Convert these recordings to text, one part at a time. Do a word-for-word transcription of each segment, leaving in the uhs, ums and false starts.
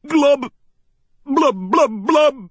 Glub! Blub, blub, blub!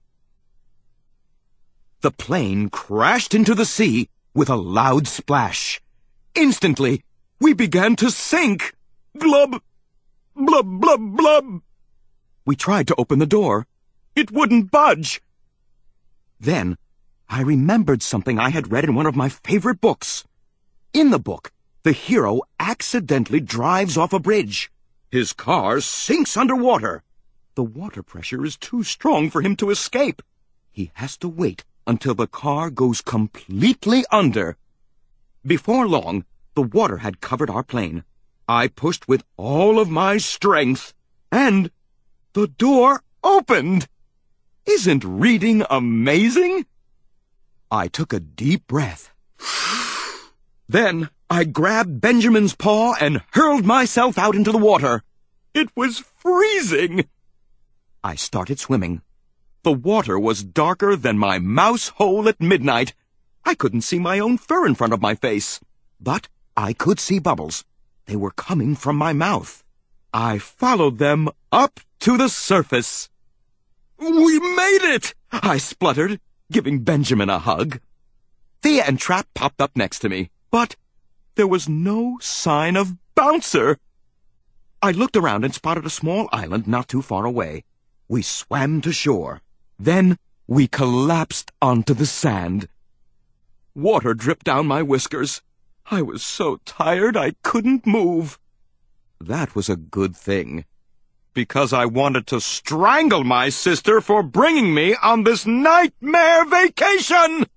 The plane crashed into the sea with a loud splash. Instantly, we began to sink. Glub! Blub, blub, blub! We tried to open the door. It wouldn't budge. Then, I remembered something I had read in one of my favorite books. In the book, the hero accidentally drives off a bridge. His car sinks underwater. The water pressure is too strong for him to escape. He has to wait until the car goes completely under. Before long, the water had covered our plane. I pushed with all of my strength, and the door opened. Isn't reading amazing? I took a deep breath. Then I grabbed Benjamin's paw and hurled myself out into the water. It was freezing. I started swimming. The water was darker than my mouse hole at midnight. I couldn't see my own fur in front of my face, but I could see bubbles. They were coming from my mouth. I followed them up to the surface. We made it! I spluttered, giving Benjamin a hug. Thea and Trap popped up next to me, but there was no sign of Bouncer. I looked around and spotted a small island not too far away. We swam to shore. Then we collapsed onto the sand. Water dripped down my whiskers. I was so tired I couldn't move. That was a good thing, because I wanted to strangle my sister for bringing me on this nightmare vacation!